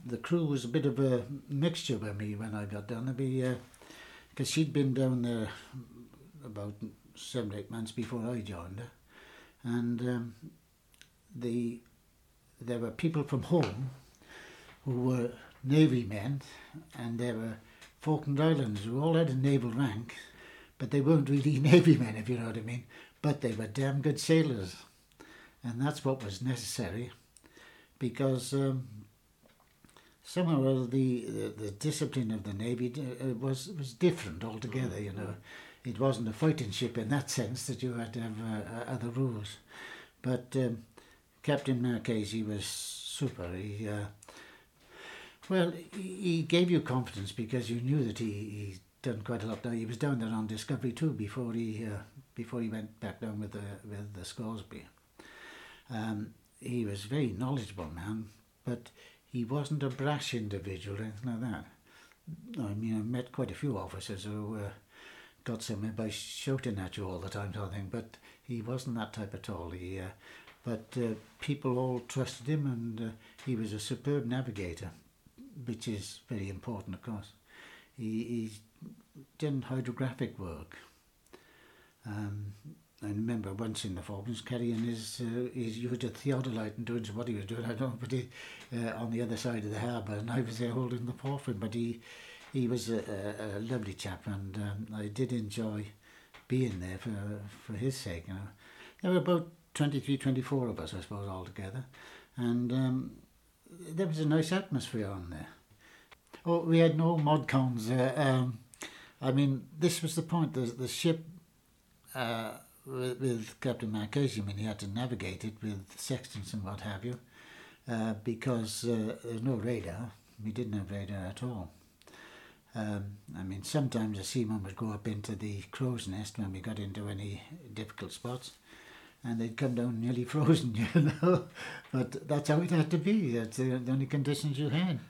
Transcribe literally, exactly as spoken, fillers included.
the crew was a bit of a mixture with me when I got down there, because she'd been down there about seven, eight months before I joined her, and um, the there were people from home who were Navy men, and there were Falkland Islanders who all had a naval rank, but they weren't really Navy men, if you know what I mean. But they were damn good sailors, and that's what was necessary, because um, somehow or other the, the the discipline of the Navy uh, was was different altogether. You know, it wasn't a fighting ship in that sense that you had to have uh, other rules. But um, Captain Marchese was super. He uh, well, he he gave you confidence because you knew that he he done quite a lot. Now he was down there on Discovery too before he uh, before he went back down with the with the Scoresby. Um, he was a very knowledgeable man, but he wasn't a brash individual or anything like that. I mean, I met quite a few officers who uh, got somewhere by shouting at you all the time, sort of thing, but he wasn't that type at all. He, uh, but uh, people all trusted him, and uh, he was a superb navigator, which is very important, of course. He, he's done hydrographic work. Um, I remember once in the Falklands carrying his, uh, his used a theodolite and doing what he was doing, I don't know, but he, uh, on the other side of the harbour, and I was there holding the paw for him, but he, he was a, a, a lovely chap, and um, I did enjoy being there for for his sake. You know, there were about twenty-three, twenty-four of us, I suppose, altogether, and um, there was a nice atmosphere on there. Oh, we had no mod cons. Uh, um, I mean, this was the point. The the ship. Uh, With, with Captain Marchese, I mean, he had to navigate it with sextants and what have you, uh, because uh, there's no radar. We didn't have radar at all. Um, I mean, sometimes a seaman would go up into the crow's nest when we got into any difficult spots, and they'd come down nearly frozen, you know. But that's how it had to be. That's the, the only conditions you had.